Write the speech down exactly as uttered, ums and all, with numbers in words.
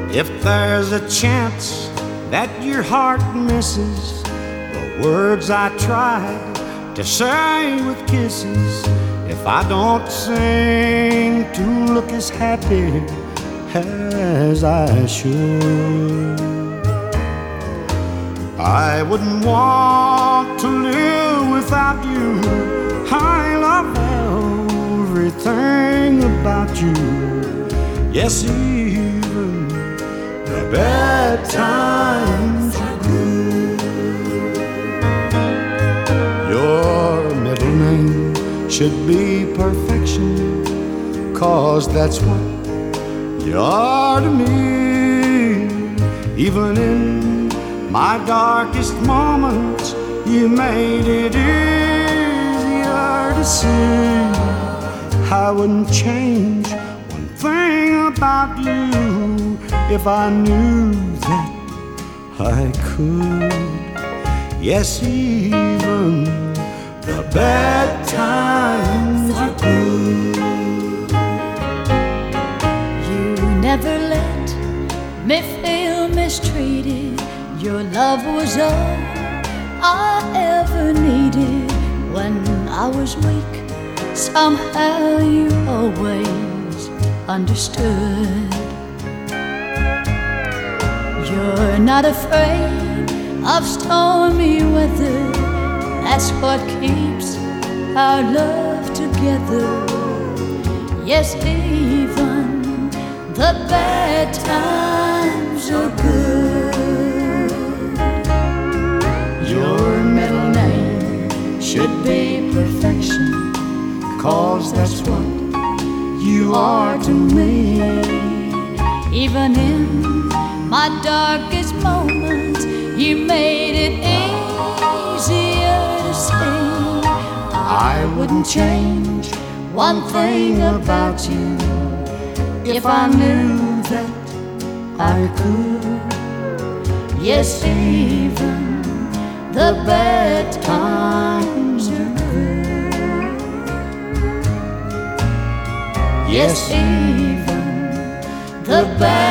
If there's a chance that your heart misses the words I tried to say with kisses, if I don't sing to look as happy as I should, I wouldn't want to live without you. I love everything about you. Yes, even the bad times are good. Your middle name should be perfection, 'cause that's what you are to me. Even in my darkest moments, you made it easier to see. I wouldn't change one thing about you if I knew that I could. Yes, even the bad times are good. You never let me feel mistreated. Your love was all I ever needed. When I was weak, somehow you always understood. You're not afraid of stormy weather. That's what keeps our love together. Yes, even the bad times are good. Your middle name should be perfection, 'cause that's what you are to me. Even in my darkest moments, you made it easier to see. I wouldn't change one thing about you if I knew that I could. Yes, even the bad times are good. Yes, even the bad